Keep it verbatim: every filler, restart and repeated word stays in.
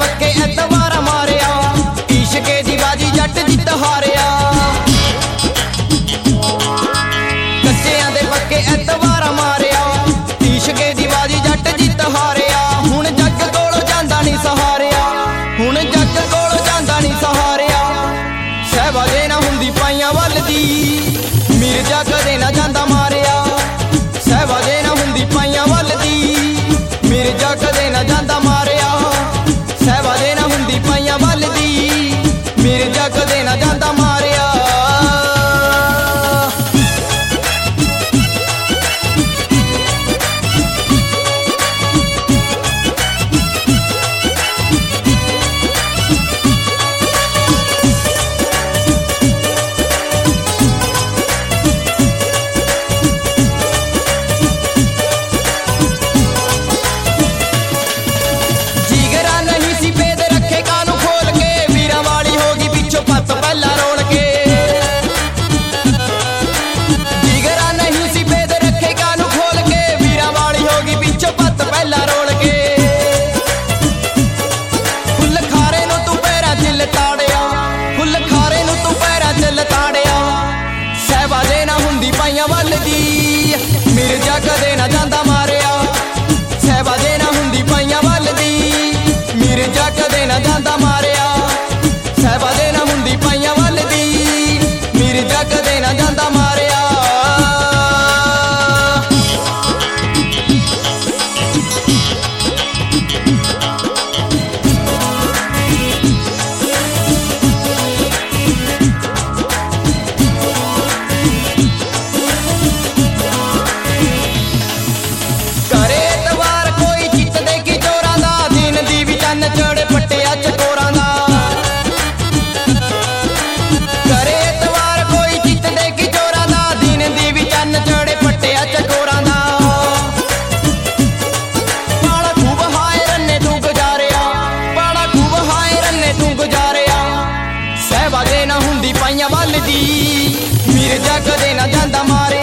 पक्के एतवार मारिया, इश्के दी बाजी जट जित हारिया। कच्चियां दे पक्के एतवार मारिया, इश्के दी बाजी जट जित हारिया। हुण जग कोलों जांदा नी सहारिया, हुण जग कोलों जांदा नी सहारिया। सहबाजे ना हुंदी पाइयां वल दी, मिर्जा कदे ना जांदा मारिया। सहबाजे ना हुंदी पाइयां वल दी, मिर्जा कदे ना जांदा मारिया। सहबाजे ना हुंदी पाइयां वल दी, मिर्जा कदे ना जांदा मारिया। मिर्जा कदे ना जांदा मारिया। सहबाजे ना हुंदी पाइयां वल दी, मिर्जा कदे ना जांदा मारिया। सहबाजे ना हुंदी पाइयां वल दी, मिर्जा कदे ना जांदा मारिया। चढ़े पट्टिया चकोरां दा, करे एतवार कोई चित दे की चोरां दा। दिन दी भी चन्न चढ़े पट्टिया चकोरां दा। पाड़ा खूब हाय रन्ने तू गुजारिया, पाड़ा खूब हाय रन्ने तू गुजारिया। सहबाजे ना हुंदी पाइयां वल दी, मिर्जा कदे ना जांदा मारिया।